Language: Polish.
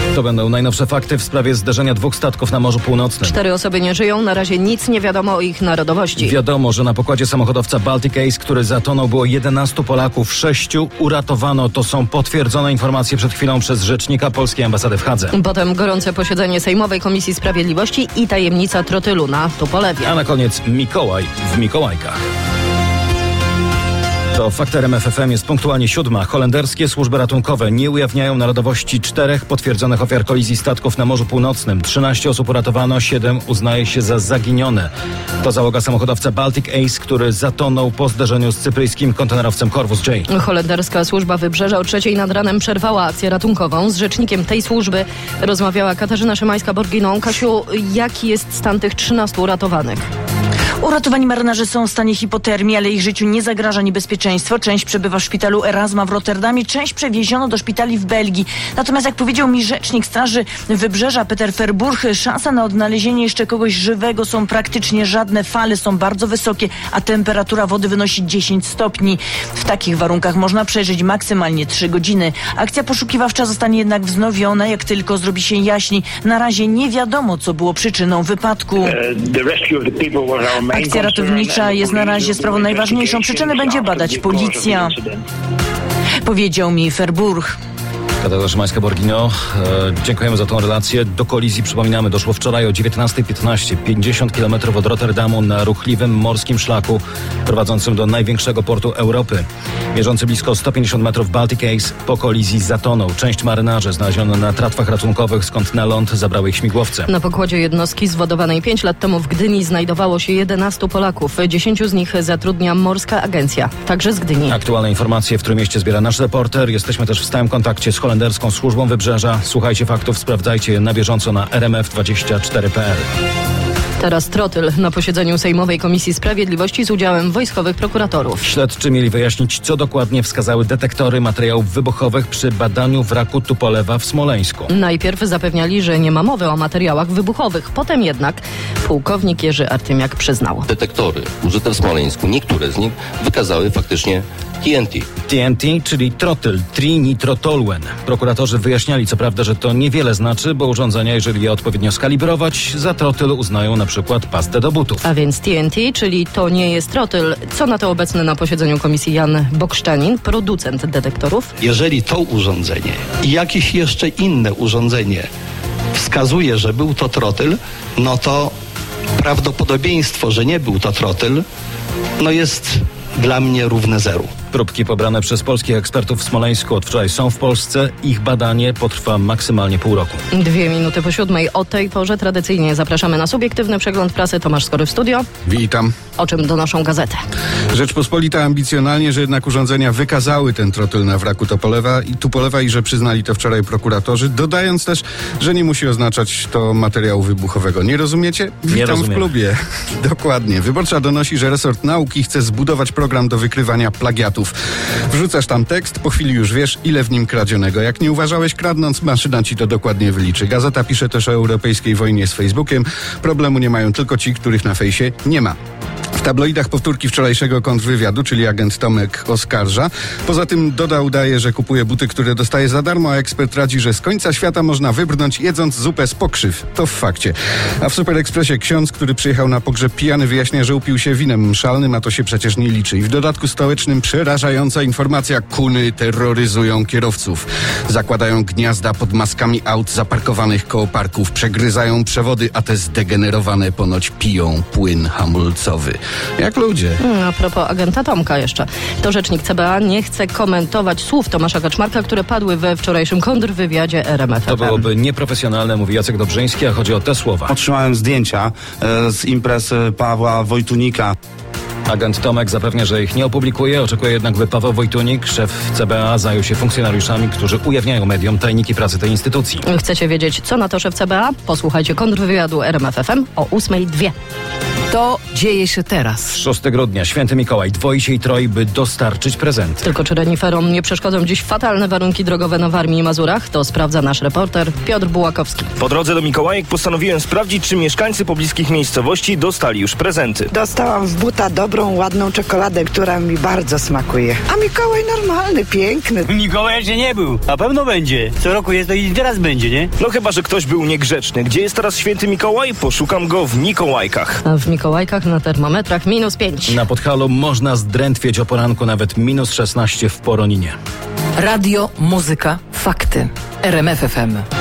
To będą najnowsze fakty w sprawie zderzenia dwóch statków na Morzu Północnym. 4 osoby nie żyją, na razie nic nie wiadomo o ich narodowości. Wiadomo, że na pokładzie samochodowca Baltic Ace, który zatonął, było 11 Polaków, 6 uratowano. To są potwierdzone informacje przed chwilą przez rzecznika polskiej ambasady w Hadze. Potem gorące posiedzenie Sejmowej Komisji Sprawiedliwości i tajemnica trotylu na Tupolewie. A na koniec Mikołaj w Mikołajkach. To fakt RMF FM jest punktualnie 7. Holenderskie służby ratunkowe nie ujawniają narodowości 4 potwierdzonych ofiar kolizji statków na Morzu Północnym. 13 osób uratowano, 7 uznaje się za zaginione. To załoga samochodowca Baltic Ace, który zatonął po zderzeniu z cypryjskim kontenerowcem Corvus J. Holenderska służba wybrzeża o 3 nad ranem przerwała akcję ratunkową. Z rzecznikiem tej służby rozmawiała Katarzyna Szymańska-Borginą. Kasiu, jaki jest stan tych 13 uratowanych? Uratowani marynarze są w stanie hipotermii, ale ich życiu nie zagraża niebezpieczeństwo. Część przebywa w szpitalu Erasma w Rotterdamie, część przewieziono do szpitali w Belgii. Natomiast jak powiedział mi rzecznik Straży Wybrzeża Peter Verburg, szansa na odnalezienie jeszcze kogoś żywego są praktycznie żadne. Fale są bardzo wysokie, a temperatura wody wynosi 10 stopni. W takich warunkach można przeżyć maksymalnie 3 godziny. Akcja poszukiwawcza zostanie jednak wznowiona, jak tylko zrobi się jaśniej. Na razie nie wiadomo, co było przyczyną wypadku. Akcja ratownicza jest na razie sprawą najważniejszą. Przyczyny będzie badać policja, powiedział mi Verburg. Katarzyna Szymańska-Borgino, dziękujemy za tą relację. Do kolizji, przypominamy, doszło wczoraj o 19:15, 50 km od Rotterdamu na ruchliwym morskim szlaku prowadzącym do największego portu Europy. Mierzący blisko 150 metrów Baltic Ace po kolizji zatonął. Część marynarzy znaleziono na tratwach ratunkowych, skąd na ląd zabrały ich śmigłowce. Na pokładzie jednostki zwodowanej 5 lat temu w Gdyni znajdowało się 11 Polaków. 10 z nich zatrudnia Morska Agencja, także z Gdyni. Aktualne informacje w Trójmieście zbiera nasz reporter. Jesteśmy też w stałym kontakcie z Holenderską Służbą Wybrzeża. Słuchajcie faktów, sprawdzajcie je na bieżąco na rmf24.pl. Teraz trotyl na posiedzeniu Sejmowej Komisji Sprawiedliwości z udziałem wojskowych prokuratorów. Śledczy mieli wyjaśnić, co dokładnie wskazały detektory materiałów wybuchowych przy badaniu wraku Tupolewa w Smoleńsku. Najpierw zapewniali, że nie ma mowy o materiałach wybuchowych. Potem jednak pułkownik Jerzy Artymiak przyznał. Detektory użyte w Smoleńsku, niektóre z nich wykazały faktycznie TNT. TNT, czyli trotyl, trinitrotoluen. Prokuratorzy wyjaśniali co prawda, że to niewiele znaczy, bo urządzenia, jeżeli je odpowiednio skalibrować, za trotyl uznają na przykład pastę do butów. A więc TNT, czyli to nie jest trotyl. Co na to obecny na posiedzeniu komisji Jan Bokszczanin, producent detektorów? Jeżeli to urządzenie i jakieś jeszcze inne urządzenie wskazuje, że był to trotyl, no to prawdopodobieństwo, że nie był to trotyl, no jest dla mnie równe zeru. Próbki pobrane przez polskich ekspertów w Smoleńsku od wczoraj są w Polsce. Ich badanie potrwa maksymalnie pół roku. 2 minuty po 7. O tej porze tradycyjnie zapraszamy na subiektywny przegląd prasy. Tomasz Skory w studio. Witam. O czym donoszą gazety? Rzeczpospolita ambicjonalnie, że jednak urządzenia wykazały ten trotyl na wraku Tupolewa i że przyznali to wczoraj prokuratorzy, dodając też, że nie musi oznaczać to materiału wybuchowego. Nie rozumiecie? Witam w klubie. Dokładnie. Wyborcza donosi, że resort nauki chce zbudować program do wykrywania plagiatów. Wrzucasz tam tekst, po chwili już wiesz, ile w nim kradzionego. Jak nie uważałeś kradnąc, maszyna ci to dokładnie wyliczy. Gazeta pisze też o europejskiej wojnie z Facebookiem. Problemu nie mają tylko ci, których na fejsie nie ma. W tabloidach powtórki wczorajszego kontrwywiadu, czyli agent Tomek oskarża. Poza tym udaje, że kupuje buty, które dostaje za darmo, a ekspert radzi, że z końca świata można wybrnąć jedząc zupę z pokrzyw. To w fakcie. A w Super Expressie ksiądz, który przyjechał na pogrzeb pijany, wyjaśnia, że upił się winem mszalnym, a to się przecież nie liczy. I w dodatku stołecznym przerażająca informacja: kuny terroryzują kierowców. Zakładają gniazda pod maskami aut zaparkowanych koło parków, przegryzają przewody, a te zdegenerowane ponoć piją płyn hamulcowy. Jak ludzie. A propos agenta Tomka jeszcze. To rzecznik CBA nie chce komentować słów Tomasza Kaczmarka, które padły we wczorajszym kontrwywiadzie RMF FM. To byłoby nieprofesjonalne, mówi Jacek Dobrzyński, a chodzi o te słowa. Otrzymałem zdjęcia z imprez Pawła Wojtunika. Agent Tomek zapewnia, że ich nie opublikuje. Oczekuje jednak, by Paweł Wojtunik, szef CBA, zajął się funkcjonariuszami, którzy ujawniają mediom tajniki pracy tej instytucji. Chcecie wiedzieć, co na to szef CBA? Posłuchajcie kontrwywiadu RMF FM o 8:02. To dzieje się teraz. 6 grudnia, Święty Mikołaj dwoi się i troi, by dostarczyć prezenty. Tylko czy reniferom nie przeszkodzą dziś fatalne warunki drogowe na Warmii i Mazurach? To sprawdza nasz reporter Piotr Bułakowski. Po drodze do Mikołajek postanowiłem sprawdzić, czy mieszkańcy pobliskich miejscowości dostali już prezenty. Dostałam w buta dobrą, ładną czekoladę, która mi bardzo smakuje. A Mikołaj normalny, piękny. Mikołaj jeszcze nie był, a pewno będzie. Co roku jest to i teraz będzie, nie? No chyba, że ktoś był niegrzeczny. Gdzie jest teraz Święty Mikołaj? Poszukam go w Mikołajkach. A w Mikołajkach na termometrach -5. Na Podhalu można zdrętwieć o poranku nawet -16 w Poroninie. Radio, muzyka, fakty. RMF FM.